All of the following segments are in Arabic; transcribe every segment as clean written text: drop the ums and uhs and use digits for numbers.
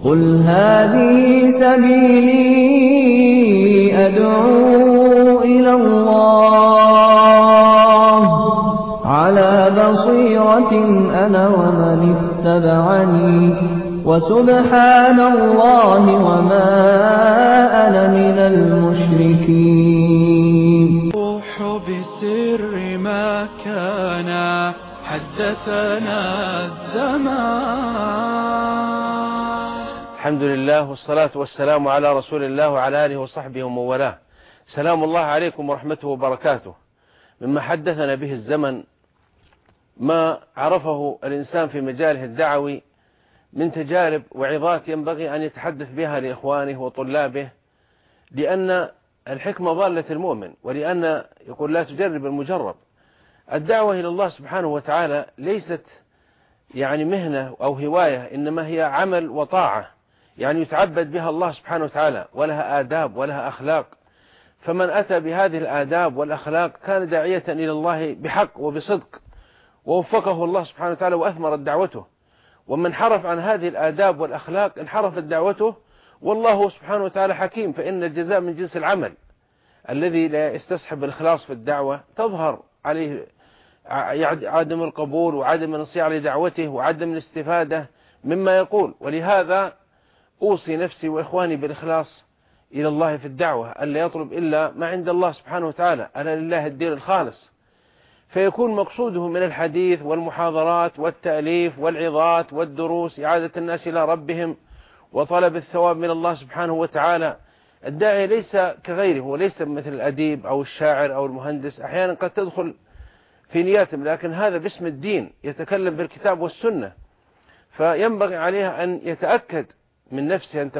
قل هذه سبيلي أدعو إلى الله على بصيرة أنا ومن اتبعني وسبحان الله وما أنا من المشركين. روح بسر ما كان حدثنا الزمان. الحمد لله والصلاة والسلام على رسول الله وعلى آله وصحبه ومن والاه. سلام الله عليكم ورحمته وبركاته. مما حدثنا به الزمن ما عرفه الإنسان في مجاله الدعوي من تجارب وعظات ينبغي أن يتحدث بها لإخوانه وطلابه، لأن الحكمة ضالة المؤمن، ولأن يقول لا تجرب المجرب. الدعوة إلى الله سبحانه وتعالى ليست يعني مهنة أو هواية، إنما هي عمل وطاعة، يعني يتعبد بها الله سبحانه وتعالى، ولها آداب ولها أخلاق. فمن أتى بهذه الآداب والأخلاق كان داعية إلى الله بحق وبصدق، ووفقه الله سبحانه وتعالى وأثمرت دعوته. ومن حرف عن هذه الآداب والأخلاق انحرفت دعوته، والله سبحانه وتعالى حكيم، فإن الجزاء من جنس العمل. الذي لا يستصحب الإخلاص في الدعوة تظهر عليه عدم القبول وعدم الانصياع لدعوته وعدم الاستفادة مما يقول. ولهذا أوصي نفسي وإخواني بالإخلاص إلى الله في الدعوة، ألا يطلب إلا ما عند الله سبحانه وتعالى، ألا لله الدين الخالص، فيكون مقصوده من الحديث والمحاضرات والتأليف والعظات والدروس إعادة الناس إلى ربهم وطلب الثواب من الله سبحانه وتعالى. الداعي ليس كغيره، وليس مثل الأديب أو الشاعر أو المهندس، أحيانا قد تدخل في نياتهم، لكن هذا باسم الدين يتكلم بالكتاب والسنة، فينبغي عليها أن يتأكد من نفسه أن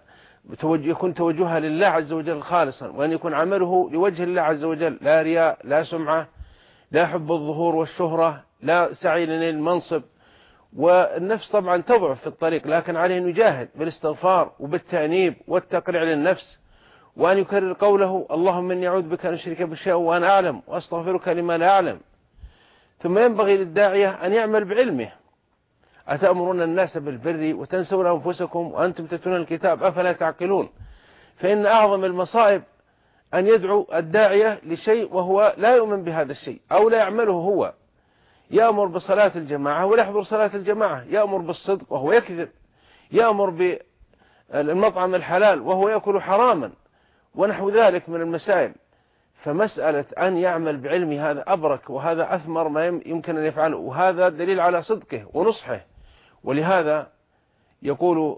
يكون توجهها لله عز وجل خالصا، وأن يكون عمله لوجه الله عز وجل، لا رياء لا سمعة لا حب الظهور والشهرة لا سعي لنيل المنصب. والنفس طبعا تضعف في الطريق، لكن عليه أن يجاهد بالاستغفار وبالتأنيب والتقريع للنفس، وأن يكرر قوله اللهم إني أعوذ بك أن أشرك بشيء وأنا أعلم وأستغفرك لما لا أعلم. ثم ينبغي للداعية أن يعمل بعلمه. أتأمرون الناس بالبر وتنسون أنفسكم وأنتم تتلون الكتاب أفلا تعقلون؟ فإن أعظم المصائب أن يدعو الداعية لشيء وهو لا يؤمن بهذا الشيء أو لا يعمله هو. يأمر بصلاة الجماعة ولا يحضر صلاة الجماعة، يأمر بالصدق وهو يكذب، يأمر بالمطعم الحلال وهو يأكل حراما، ونحو ذلك من المسائل. فمسألة أن يعمل بعلم هذا أبرك، وهذا أثمر ما يمكن أن يفعله، وهذا دليل على صدقه ونصحه. ولهذا يقول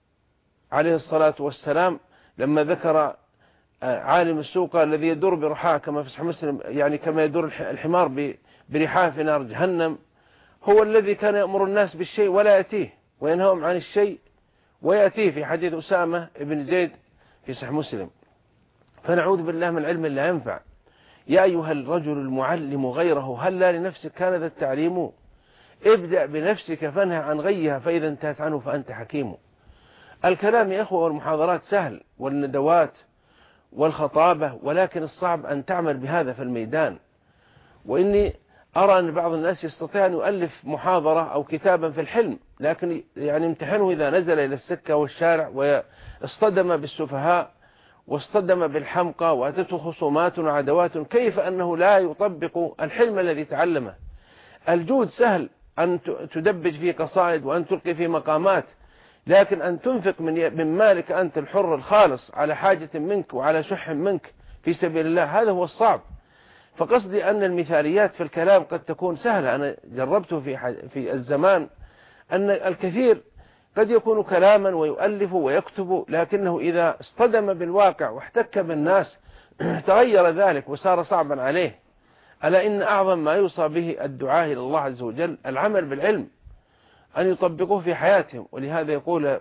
عليه الصلاة والسلام لما ذكر عالم السوق الذي يدور برحاه كما في صحيح مسلم، يعني كما يدور الحمار برحاه في نار جهنم، هو الذي كان يأمر الناس بالشيء ولا يأتيه، وينهاهم عن الشيء ويأتيه، في حديث أسامة بن زيد في صحيح مسلم. فنعوذ بالله من علم لا ينفع. يا أيها الرجل المعلم غيره هلا لنفسك كان ذا التعليم؟ ابدأ بنفسك فانهى عن غيها، فإذا انتهت عنه فأنت حكيم. الكلام يا أخوة والمحاضرات سهل والندوات والخطابة، ولكن الصعب أن تعمل بهذا في الميدان. وإني أرى أن بعض الناس يستطيع أن يؤلف محاضرة أو كتابا في الحلم، لكن يعني امتحنه إذا نزل إلى السكة والشارع واصطدم بالسفهاء واصطدم بالحمقى وأتته خصومات وعدوات، كيف أنه لا يطبق الحلم الذي تعلمه؟ الجود سهل أن تدبج في قصائد وأن تلقي في مقامات، لكن أن تنفق من مالك أنت الحر الخالص على حاجة منك وعلى شح منك في سبيل الله، هذا هو الصعب. فقصدي أن المثاليات في الكلام قد تكون سهلة. أنا جربته في الزمان أن الكثير قد يكون كلاما ويؤلف ويكتب، لكنه إذا اصطدم بالواقع واحتك بالناس تغير ذلك وصار صعبا عليه. ألا إن أعظم ما يوصى به الدعاء إلى الله عز وجل العمل بالعلم، أن يطبقوه في حياتهم. ولهذا يقول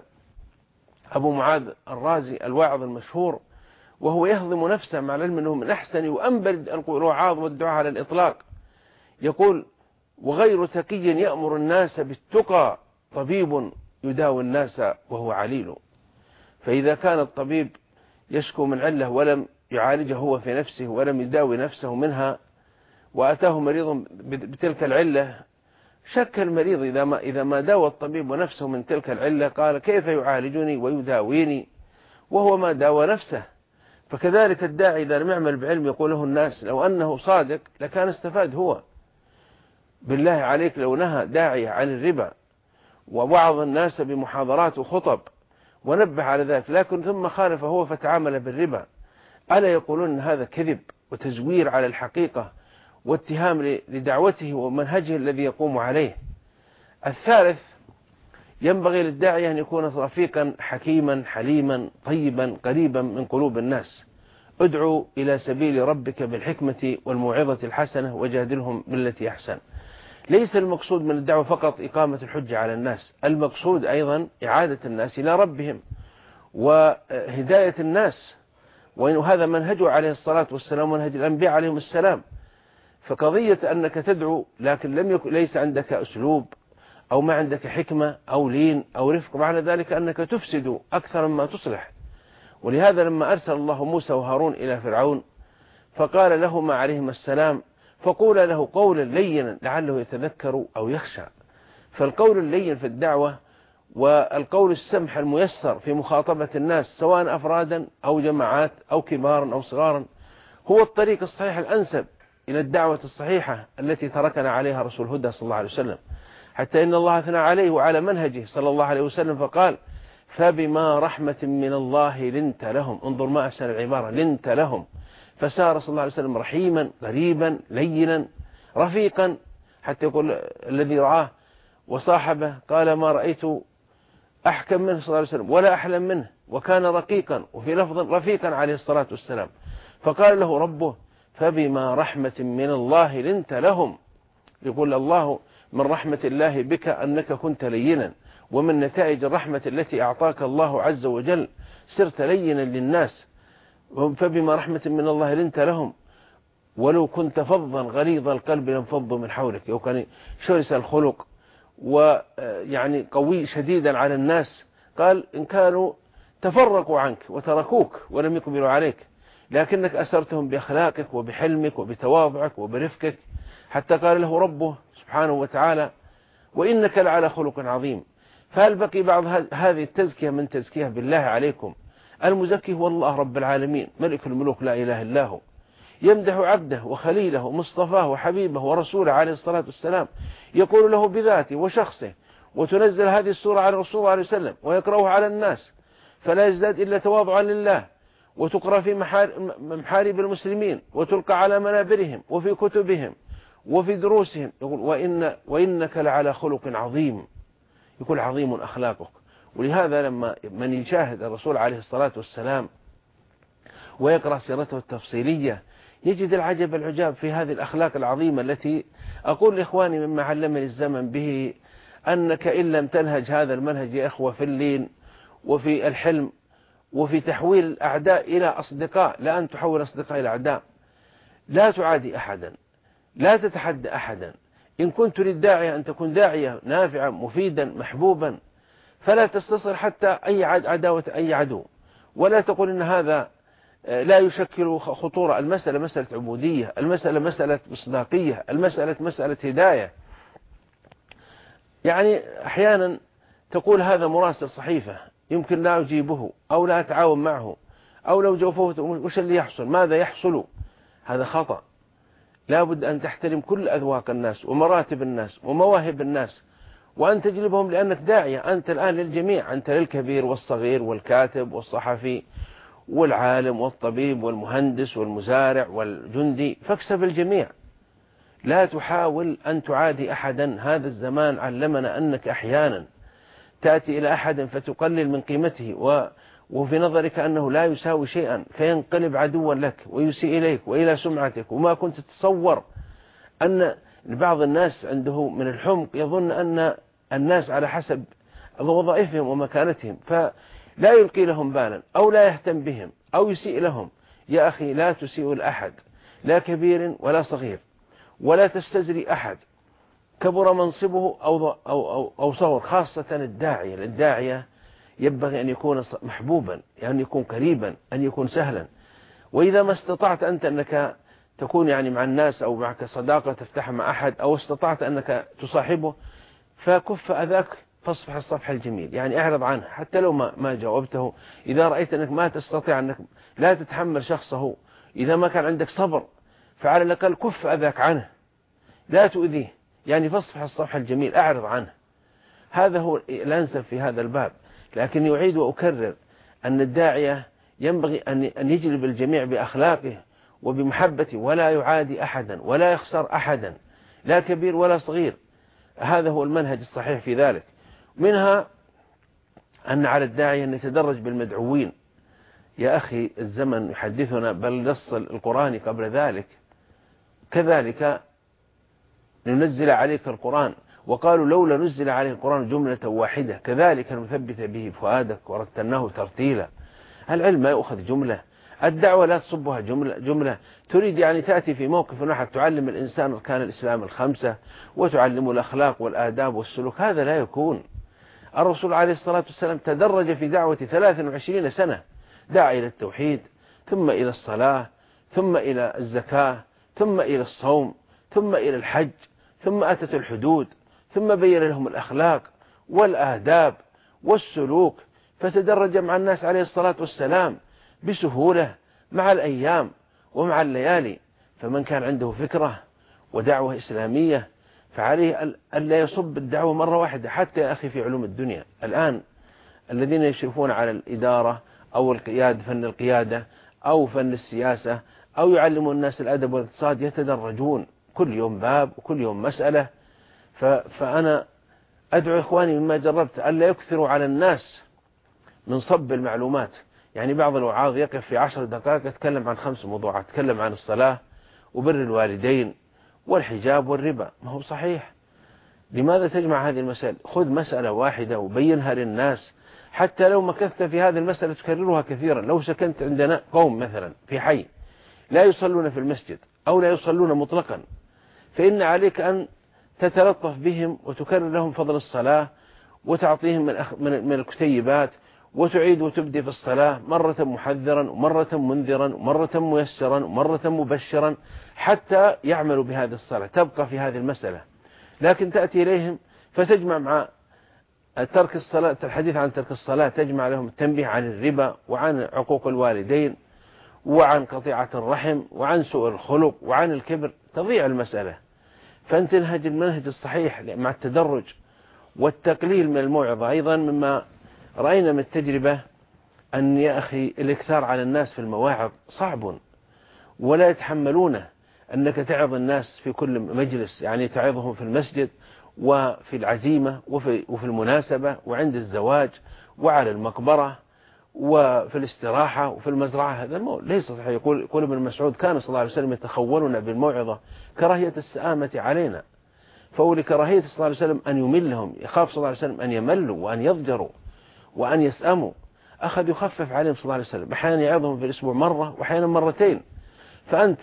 أبو معاذ الرازي الواعظ المشهور وهو يهضم نفسه مع العلم أنه من أحسن وأنبل الوعاظ والدعاء على الإطلاق، يقول وغير تقي يأمر الناس بالتقى طبيب يداوي الناس وهو عليل. فإذا كان الطبيب يشكو من علة ولم يعالجه هو في نفسه ولم يداوي نفسه منها، وأتاه مريض بتلك العلة شك المريض إذا ما داوى الطبيب ونفسه من تلك العلة قال كيف يعالجني ويداويني وهو ما داوى نفسه. فكذلك الداعي إذا لم يعمل بعلم يقول له الناس لو أنه صادق لكان استفاد هو. بالله عليك لو نهى داعية عن الربا ووعظ الناس بمحاضرات وخطب ونبه على ذلك لكن ثم خالف هو فتعامل بالربا، ألا يقولون أن هذا كذب وتزوير على الحقيقة واتهام لدعوته ومنهجه الذي يقوم عليه. الثالث ينبغي للداعية أن يكون رفيقا حكيما حليما طيبا قريبا من قلوب الناس. ادعو إلى سبيل ربك بالحكمة والموعظة الحسنة وجادلهم بالتي أحسن. ليس المقصود من الدعوة فقط إقامة الحجة على الناس، المقصود أيضا إعادة الناس إلى ربهم وهداية الناس، وهذا منهجه عليه الصلاة والسلام منهج الأنبياء عليهم السلام. فقضية أنك تدعو لكن ليس عندك أسلوب أو ما عندك حكمة أو لين أو رفق معنى ذلك أنك تفسد أكثر مما تصلح. ولهذا لما أرسل الله موسى وهارون إلى فرعون فقال لهما عليهما السلام فقولا له قولا لينا لعله يتذكر أو يخشى. فالقول اللين في الدعوة والقول السمح الميسر في مخاطبة الناس سواء أفرادا أو جماعات أو كبارا أو صغارا هو الطريق الصحيح الأنسب إلى الدعوة الصحيحة التي تركنا عليها رسول الهدى صلى الله عليه وسلم، حتى إن الله أثنى عليه وعلى منهجه صلى الله عليه وسلم فقال فبما رحمة من الله لنت لهم. انظر ما أحسن العبارة، لنت لهم. فسار صلى الله عليه وسلم رحيما قريبا لينا رفيقا، حتى يقول الذي رعاه وصاحبه قال ما رأيت أحكم منه صلى الله عليه وسلم ولا أحلم منه، وكان رقيقا وفي لفظ رفيقا عليه الصلاة والسلام. فقال له ربه فبما رحمة من الله لنت لهم. يقول الله من رحمة الله بك أنك كنت لينا، ومن نتائج الرحمة التي أعطاك الله عز وجل صرت لينا للناس. فبما رحمة من الله لنت لهم ولو كنت فظا غليظ القلب لانفضوا من حولك. وكان شرس الخلق ويعني قوي شديدا على الناس. قال إن كانوا تفرقوا عنك وتركوك ولم يقبلوا عليك لكنك أسرتهم بأخلاقك وبحلمك وبتواضعك وبرفقك، حتى قال له ربه سبحانه وتعالى وإنك لعلى خلق عظيم. فهل بقي بعض هذه التزكية من تزكية؟ بالله عليكم المزكي هو الله رب العالمين ملك الملوك لا إله إلا هو، يمدح عبده وخليله ومصطفاه وحبيبه ورسوله عليه الصلاة والسلام، يقول له بذاته وشخصه، وتنزل هذه السورة على الرسول صلى الله عليه وسلم ويقرأها على الناس فلا يزداد إلا تواضعا لله، وتقرأ في محارب المسلمين وتلقى على منابرهم وفي كتبهم وفي دروسهم. يقول وإنك لعلى خلق عظيم، يقول عظيم أخلاقك. ولهذا لما من يشاهد الرسول عليه الصلاة والسلام ويقرأ سيرته التفصيلية يجد العجب العجاب في هذه الأخلاق العظيمة التي أقول لإخواني مما علمني الزمن به أنك إن لم تنهج هذا المنهج يا إخوة في اللين وفي الحلم وفي تحويل الأعداء إلى أصدقاء، لا أن تحول أصدقاء إلى أعداء، لا تعادي أحدا، لا تتحدى أحدا. إن كنت للداعية أن تكون داعية نافعا مفيدا محبوبا فلا تستصر حتى أي عداوة أي عدو، ولا تقول إن هذا لا يشكل خطورة. المسألة مسألة عبودية، المسألة مسألة مصداقية، المسألة مسألة هداية. يعني أحيانا تقول هذا مراسل صحيفة يمكن لا أجيبه أو لا أتعاون معه، أو لو جوفوه وش اللي يحصل، ماذا يحصل؟ هذا خطأ. لا بد أن تحترم كل أذواق الناس ومراتب الناس ومواهب الناس، وأن تجلبهم لأنك داعية أنت الآن للجميع، أنت للكبير والصغير والكاتب والصحفي والعالم والطبيب والمهندس والمزارع والجندي، فاكسب الجميع. لا تحاول أن تعادي أحدا. هذا الزمان علمنا أنك أحيانا تأتي إلى أحد فتقلل من قيمته وفي نظرك أنه لا يساوي شيئا فينقلب عدوا لك ويسيء إليك وإلى سمعتك. وما كنت تتصور أن بعض الناس عنده من الحمق يظن أن الناس على حسب وظائفهم ومكانتهم فلا يلقي لهم بالا أو لا يهتم بهم أو يسيء لهم. يا أخي لا تسيء لأحد، لا كبير ولا صغير، ولا تستزري أحد كبر منصبه أو صغر، خاصة الداعية ينبغي أن يكون محبوبا، أن يكون قريبا، أن يكون سهلا. وإذا ما استطعت أنت أنك تكون يعني مع الناس أو معك صداقة تفتحها مع أحد أو استطعت أنك تصاحبه، فكف أذاك فاصفح الصفح الجميل، يعني اعرض عنه حتى لو ما جاوبته. إذا رأيت أنك ما تستطيع أنك لا تتحمل شخصه، إذا ما كان عندك صبر، فعلى الأقل كف أذاك عنه، لا تؤذيه، يعني فاصفح الصفح الجميل، أعرض عنه. هذا هو الأنسب في هذا الباب. لكن أعيد وأكرر أن الداعية ينبغي أن يجلب الجميع بأخلاقه وبمحبته، ولا يعادي أحدا ولا يخسر أحدا، لا كبير ولا صغير. هذا هو المنهج الصحيح في ذلك. منها أن على الداعية أن يتدرج بالمدعوين. يا أخي الزمن يحدثنا، بل نص القرآن قبل ذلك، كذلك ننزل عليك القرآن، وقالوا لولا نزل عليه القرآن جملة واحدة كذلك نثبت به فؤادك ورتلناه ترتيلا. العلم ما يأخذ جملة، الدعوة لا تصبها جملة. تريد يعني تأتي في موقف واحد تعلم الإنسان أركان الإسلام الخمسة وتعلم الأخلاق والآداب والسلوك، هذا لا يكون. الرسول عليه الصلاة والسلام تدرج في دعوة 23 سنة، دعا إلى التوحيد، ثم إلى الصلاة، ثم إلى الزكاة، ثم إلى الصوم، ثم إلى الحج، ثم أتت الحدود، ثم بين لهم الأخلاق والآداب والسلوك، فتدرج مع الناس عليه الصلاة والسلام بسهولة مع الأيام ومع الليالي. فمن كان عنده فكرة ودعوة إسلامية فعليه ألا يصب الدعوة مرة واحدة. حتى يا أخي في علوم الدنيا الآن الذين يشرفون على الإدارة أو القيادة، فن القيادة أو فن السياسة، أو يعلمون الناس الأدب والاقتصاد، يتدرجون كل يوم باب وكل يوم مسألة. فأنا أدعو إخواني مما جربت ألا يكثروا على الناس من صب المعلومات. يعني بعض الوعاظ يقف في 10 دقائق يتكلم عن 5 موضوعات، يتكلم عن الصلاة وبر الوالدين والحجاب والربا. ما هو صحيح. لماذا تجمع هذه المسائل؟ خذ مسألة واحدة وبينها للناس، حتى لو مكثت في هذه المسألة تكررها كثيرا. لو سكنت عندنا قوم مثلا في حي لا يصلون في المسجد أو لا يصلون مطلقا، فإن عليك أن تتلطف بهم وتكرر لهم فضل الصلاة وتعطيهم من الكتيبات، وتعيد وتبدي في الصلاة مرة محذرا ومرة منذرا ومرة ميسرا ومرة مبشرا حتى يعملوا بهذه الصلاة، تبقى في هذه المسألة. لكن تأتي إليهم فتجمع مع ترك الصلاة، الحديث عن ترك الصلاة، تجمع لهم التنبيه عن الربا وعن عقوق الوالدين وعن قطيعة الرحم وعن سوء الخلق وعن الكبر، تضيع المسألة. فأنت تنهج المنهج الصحيح مع التدرج والتقليل من الموعظة. أيضا مما رأينا من التجربة أن يا أخي الإكثار على الناس في المواعظ صعب ولا يتحملونه. أنك تعظ الناس في كل مجلس، يعني تعظهم في المسجد وفي العزيمة وفي المناسبة وعند الزواج وعلى المقبرة وفي الاستراحة وفي المزرعة، هذا ليس صحيح. يقول ابن مسعود كان صلى الله عليه وسلم يتخولنا بالموعظة كراهية السآمة علينا. فهو لكراهية صلى الله عليه وسلم أن يملهم، يخاف صلى الله عليه وسلم أن يملوا وأن يضجروا وأن يسأموا، أخذ يخفف عليهم صلى الله عليه وسلم، أحيانا يعظهم في الأسبوع مرة وأحيانا مرتين. فأنت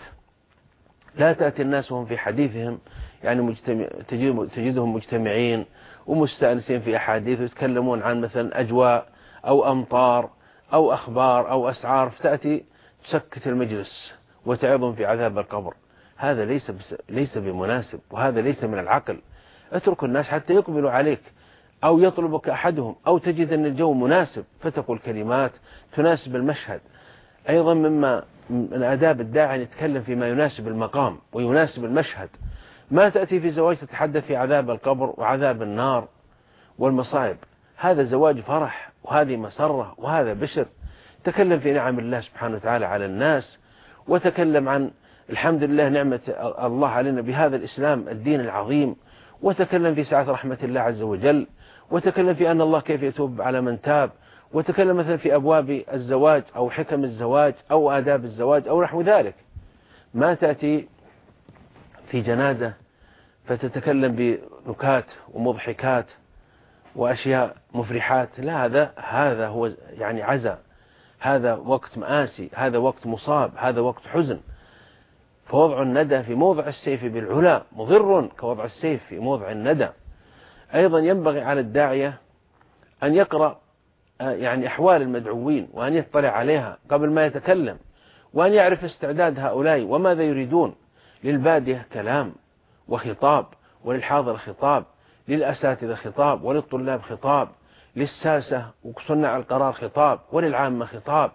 لا تأتي الناس وهم في حديثهم يعني تجدهم مجتمعين ومستأنسين في أحاديث ويتكلمون عن مثلا أجواء أو أمطار أو أخبار أو أسعار، فتأتي تسكت المجلس وتعظهم في عذاب القبر. هذا ليس بمناسب، وهذا ليس من العقل. اترك الناس حتى يقبلوا عليك أو يطلبك أحدهم أو تجد أن الجو مناسب فتقول كلمات تناسب المشهد. أيضا من آداب الداعي أن يتكلم فيما يناسب المقام ويناسب المشهد. ما تأتي في زواج تتحدث في عذاب القبر وعذاب النار والمصائب. هذا زواج فرح وهذه مسرة وهذا بشر. تكلم في نعم الله سبحانه وتعالى على الناس، وتكلم عن الحمد لله نعمة الله علينا بهذا الإسلام الدين العظيم، وتكلم في سعة رحمة الله عز وجل، وتكلم في أن الله كيف يتوب على من تاب، وتكلم مثلا في أبواب الزواج أو حكم الزواج أو آداب الزواج أو نحو ذلك. ما تأتي في جنازة فتتكلم بنكات ومضحكات وأشياء مفرحات. لا، هذا هو يعني عزاء، هذا وقت مآسي، هذا وقت مصاب، هذا وقت حزن. فوضع الندى في موضع السيف بالعلا مضر كوضع السيف في موضع الندى. أيضا ينبغي على الداعية أن يقرأ يعني أحوال المدعوين وأن يطلع عليها قبل ما يتكلم، وأن يعرف استعداد هؤلاء وماذا يريدون. للبادية كلام وخطاب، وللحاضر خطاب، للأساتذة خطاب، وللطلاب خطاب، للساسة وصناع القرار خطاب، وللعامة خطاب.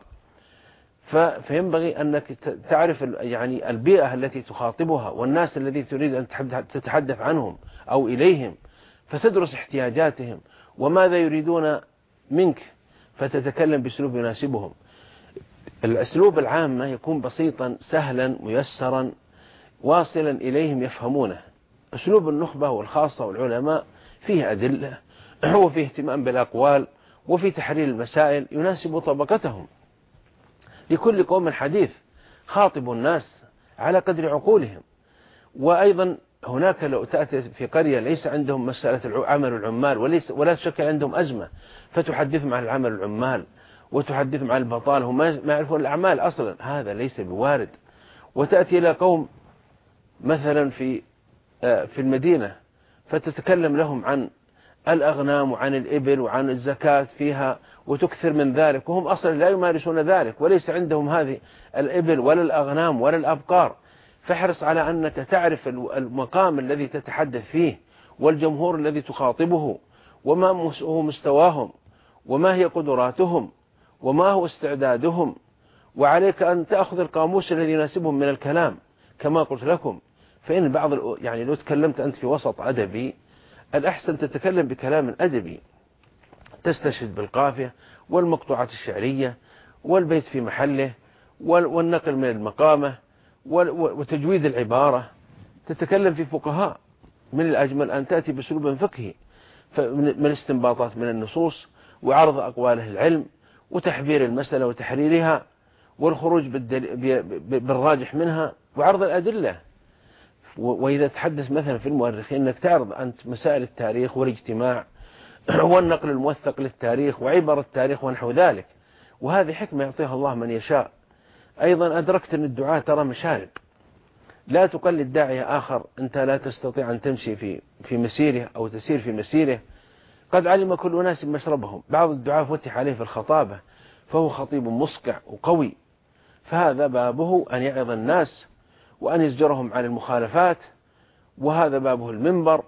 فينبغي أنك تعرف يعني البيئة التي تخاطبها والناس الذي تريد أن تتحدث عنهم أو إليهم، فتدرس احتياجاتهم وماذا يريدون منك، فتتكلم بأسلوب يناسبهم. الأسلوب العامة يكون بسيطا سهلا ميسرا واصلا إليهم يفهمونه. أسلوب النخبة والخاصة والعلماء فيه أدلة وفيه اهتمام بالأقوال وفي تحرير المسائل يناسب طبقتهم. لكل قوم حديث، خاطب الناس على قدر عقولهم. وأيضا هناك لو تأتي في قرية ليس عندهم مسألة عمل العمال ولا تشكل عندهم أزمة، فتحدثهم عن العمل العمال وتحدثهم عن البطالة، هم ما يعرفون الأعمال أصلا، هذا ليس بوارد. وتأتي إلى قوم مثلا في المدينة فتتكلم لهم عن الأغنام وعن الإبل وعن الزكاة فيها وتكثر من ذلك، وهم أصلا لا يمارسون ذلك وليس عندهم هذه الإبل ولا الأغنام ولا الأبقار. فاحرص على أنك تعرف المقام الذي تتحدث فيه والجمهور الذي تخاطبه وما هو مستواهم وما هي قدراتهم وما هو استعدادهم. وعليك أن تأخذ القاموس الذي يناسبهم من الكلام كما قلت لكم. فإن يعني لو تكلمت أنت في وسط أدبي الأحسن تتكلم بكلام أدبي، تستشهد بالقافية والمقطوعات الشعرية والبيت في محله والنقل من المقامة وتجويد العبارة. تتكلم في فقهاء، من الأجمل أن تأتي بأسلوب فقهي من الاستنباطات من النصوص وعرض أقواله العلم وتحبير المسألة وتحريرها والخروج بالراجح منها وعرض الأدلة. وإذا تحدث مثلا في المؤرخين أنك تعرض أنت مسائل التاريخ والاجتماع والنقل الموثق للتاريخ وعبر التاريخ ونحو ذلك. وهذه حكمة يعطيها الله من يشاء. أيضا أدركت أن الدعاة ترى مشارب، لا تقلد داعية آخر أنت لا تستطيع أن تمشي في مسيره أو تسير في مسيره. قد علم كل ناس مشربهم. بعض الدعاة فتح عليه في الخطابة فهو خطيب مصقع وقوي، فهذا بابه أن يعظ الناس وأن يزجرهم عن المخالفات، وهذا بابه المنبر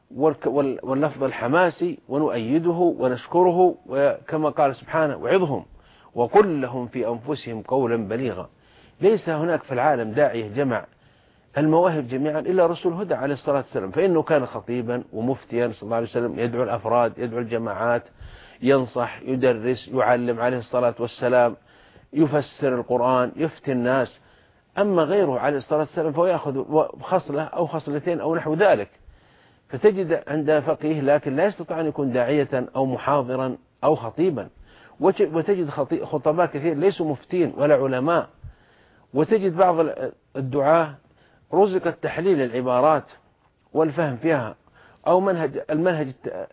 واللفظ الحماسي، ونؤيده ونشكره. وكما قال سبحانه وعظهم وقل لهم في أنفسهم قولا بليغا. ليس هناك في العالم داعية جمع المواهب جميعا إلا رسول هدى عليه الصلاة والسلام، فإنه كان خطيبا ومفتيا صلى الله عليه وسلم، يدعو الأفراد يدعو الجماعات، ينصح يدرس يعلم عليه الصلاة والسلام، يفسر القرآن يفتي الناس. أما غيره عليه الصلاة والسلام فهو يأخذ خصلة أو خصلتين أو نحو ذلك. فتجد عند فقيه لكن لا يستطيع أن يكون داعية أو محاضرا أو خطيبا. وتجد خطباء كثير ليسوا مفتين ولا علماء. وتجد بعض الدعاة رزق تحليل العبارات والفهم فيها أو المنهج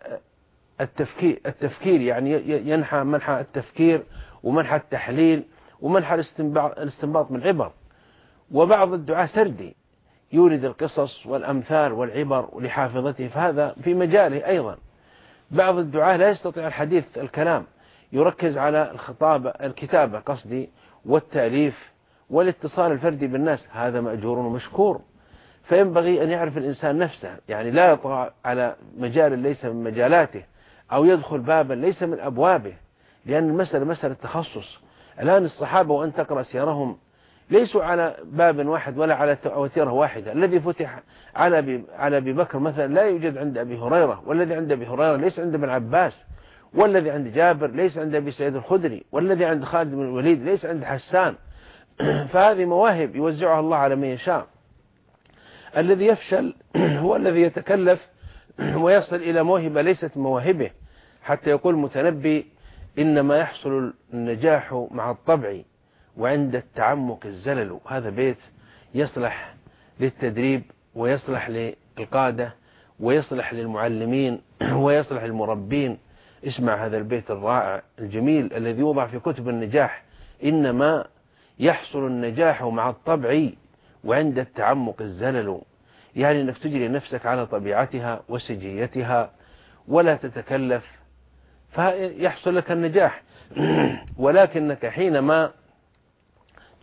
التفكير يعني ينحى منحى التفكير ومنحى التحليل ومنحى الاستنباط من العبر. وبعض الدعاة سردي يورد القصص والأمثال والعبر لحافظته، فهذا في مجاله أيضا. بعض الدعاة لا يستطيع الحديث الكلام، يركز على الكتابة قصدي والتأليف والاتصال الفردي بالناس، هذا مأجور ومشكور. فينبغي أن يعرف الإنسان نفسه، يعني لا يطغى على مجال ليس من مجالاته أو يدخل بابا ليس من أبوابه، لأن المسألة مسألة تخصص. الآن الصحابة وأن تقرأ سيرهم ليسوا على باب واحد ولا على وتيرة واحدة. الذي فتح على أبي بكر مثلا لا يوجد عند أبي هريرة، والذي عند أبي هريرة ليس عند ابن عباس، والذي عند جابر ليس عند أبي سعيد الخدري، والذي عند خالد بن الوليد ليس عند حسان. فهذه مواهب يوزعها الله على من يشاء. الذي يفشل هو الذي يتكلف ويصل إلى موهبة ليست مواهبه، حتى يقول المتنبي إنما يحصل النجاح مع الطبع وعند التعمق الزلل. هذا بيت يصلح للتدريب ويصلح للقادة ويصلح للمعلمين ويصلح للمربين. اسمع هذا البيت الرائع الجميل الذي يوضع في كتب النجاح: إنما يحصل النجاح مع الطبع وعند التعمق الزلل. يعني أنك تجري نفسك على طبيعتها وسجيتها ولا تتكلف فيحصل لك النجاح. ولكنك حينما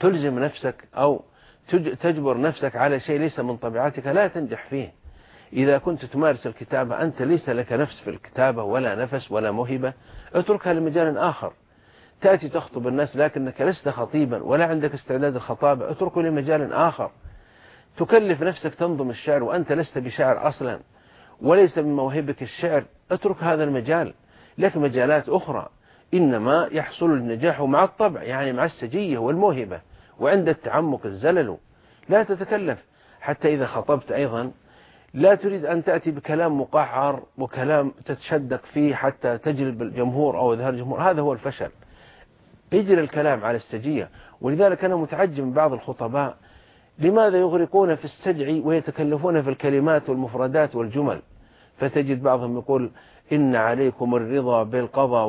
تلزم نفسك أو تجبر نفسك على شيء ليس من طبيعتك لا تنجح فيه. إذا كنت تمارس الكتابة أنت ليس لك نفس في الكتابة ولا نفس ولا موهبة، اتركها لمجال آخر. تأتي تخطب الناس لكنك لست خطيبا ولا عندك استعداد الخطابة، اتركه لمجال آخر. تكلف نفسك تنظم الشعر وأنت لست بشاعر أصلا وليس من موهبك الشعر، اترك هذا المجال. لك مجالات أخرى، إنما يحصل النجاح مع الطبع، يعني مع السجية والموهبة وعند التعمق الزلل. لا تتكلف. حتى إذا خطبت أيضا لا تريد أن تأتي بكلام مقعر وكلام تتشدق فيه حتى تجلب الجمهور أو يظهر الجمهور، هذا هو الفشل. يجري الكلام على السجية. ولذلك أنا متعجب من بعض الخطباء لماذا يغرقون في السجع ويتكلفون في الكلمات والمفردات والجمل. فتجد بعضهم يقول إن عليكم الرضا بالقضاء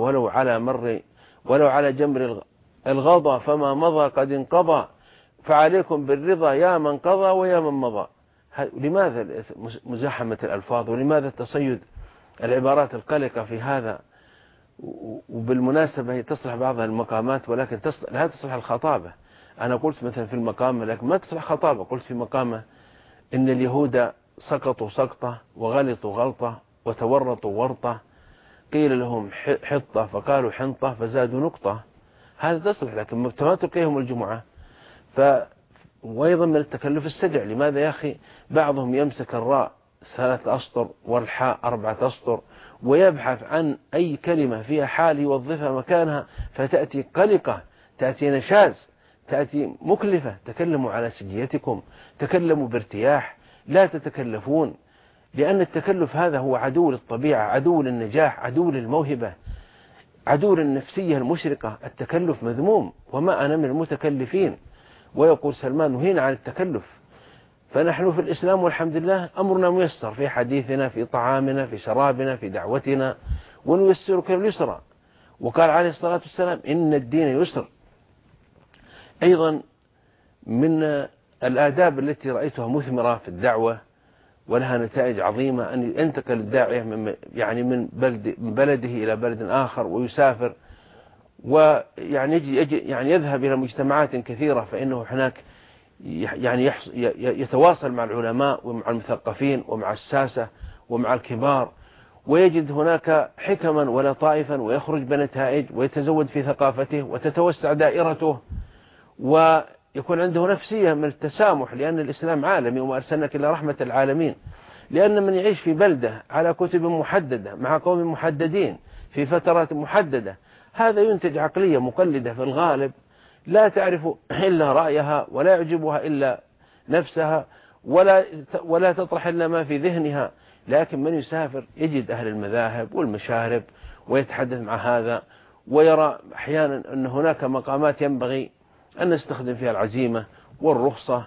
ولو على جمر الغضا فما مضى قد انقضى، فعليكم بالرضا يا من قضى ويا من مضى. لماذا مزاحمة الألفاظ ولماذا تصيد العبارات القلقة في هذا؟ وبالمناسبة هي تصلح بعض المقامات ولكن لا تصلح الخطابة. أنا قلت مثلا في المقام لكن ما تصلح خطابة. قلت في مقامه إن اليهود سقطوا سقطة وغلطوا غلطة وتورطوا ورطة، قيل لهم حطة فقالوا حنطة فزادوا نقطة. هذا تصلح لكن ما تلقيهم الجمعة. وأيضا من التكلف السجع. لماذا يا أخي بعضهم يمسك الراء 3 أسطر والحاء 4 أسطر ويبحث عن أي كلمة فيها حال يوظفها مكانها فتأتي قلقة، تأتي نشاز، تأتي مكلفة. تكلموا على سجيتكم، تكلموا بارتياح، لا تتكلفون. لأن التكلف هذا هو عدو للطبيعة، عدو للنجاح، عدو للموهبة، عدو للنفسية المشرقة. التكلف مذموم وما أنا من المتكلفين. ويقول سلمان نهينا عن التكلف. فنحن في الإسلام والحمد لله أمرنا ميسر في حديثنا، في طعامنا، في شرابنا، في دعوتنا، ونيسرك اليسرى. وقال عليه الصلاة والسلام إن الدين يسر. أيضا من الآداب التي رأيتها مثمرة في الدعوة ولها نتائج عظيمة أن ينتقل الداعية من بلده إلى بلد آخر ويسافر، ويعني يذهب إلى مجتمعات كثيرة، فإنه هناك يتواصل مع العلماء ومع المثقفين ومع الساسة ومع الكبار، ويجد هناك حكما ولطائفا ويخرج بنتائج ويتزود في ثقافته وتتوسع دائرته، ويكون عنده نفسية من التسامح، لأن الإسلام عالمي وما أرسلناك إلا رحمة العالمين. لأن من يعيش في بلدة على كتب محددة مع قوم محددين في فترات محددة، هذا ينتج عقلية مقلدة في الغالب لا تعرف إلا رأيها ولا يعجبها إلا نفسها ولا تطرح إلا ما في ذهنها. لكن من يسافر يجد أهل المذاهب والمشارب ويتحدث مع هذا، ويرى أحيانا أن هناك مقامات ينبغي أن نستخدم فيها العزيمة والرخصة.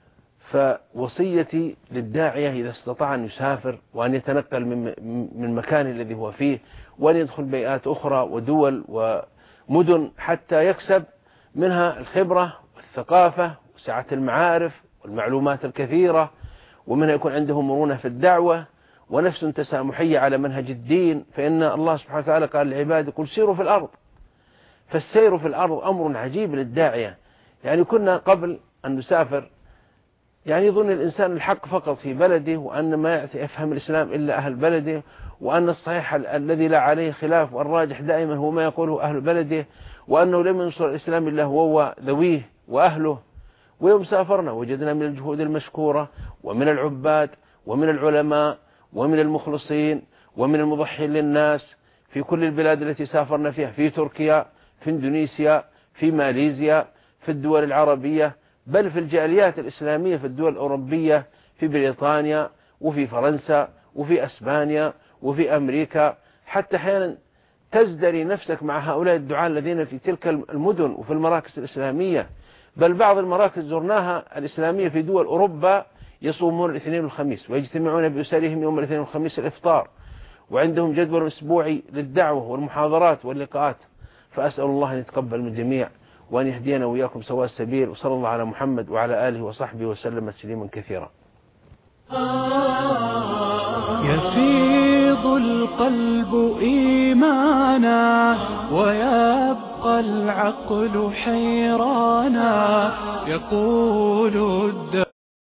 فوصيتي للداعية إذا استطاع أن يسافر وأن يتنقل من مكان الذي هو فيه وأن يدخل بيئات أخرى ودول ومدن حتى يكسب منها الخبرة والثقافة وسعة المعارف والمعلومات الكثيرة، ومنها يكون عنده مرونة في الدعوة ونفس تسامحية على منهج الدين. فإن الله سبحانه وتعالى قال لعباده قل سيروا في الأرض. فالسير في الأرض أمر عجيب للداعية. يعني كنا قبل أن نسافر يعني يظن الإنسان الحق فقط في بلده، وأن ما يفهم الإسلام إلا أهل بلده، وأن الصحيح الذي لا عليه خلاف والراجح دائما هو ما يقوله أهل بلده، وأنه لم ينصر الإسلام إلا هو ذويه وأهله. ويوم سافرنا وجدنا من الجهود المشكورة ومن العباد ومن العلماء ومن المخلصين ومن المضحين للناس في كل البلاد التي سافرنا فيها، في تركيا، في اندونيسيا، في ماليزيا، في الدول العربية، بل في الجاليات الإسلامية في الدول الأوروبية، في بريطانيا وفي فرنسا وفي أسبانيا وفي أمريكا. حتى أحيانا تزدري نفسك مع هؤلاء الدعاة الذين في تلك المدن وفي المراكز الإسلامية. بل بعض المراكز زرناها الإسلامية في دول أوروبا يصومون الاثنين والخميس ويجتمعون بأسرهم يوم الاثنين والخميس الإفطار، وعندهم جدول أسبوعي للدعوة والمحاضرات واللقاءات. فأسأل الله أن يتقبل من الجميع وأن يهدينا وإياكم سواء السبيل، وصلى الله على محمد وعلى آله وصحبه وسلم تسليما كثيرا. يفيض القلب إيمانا ويبقى العقل حيرانا يقول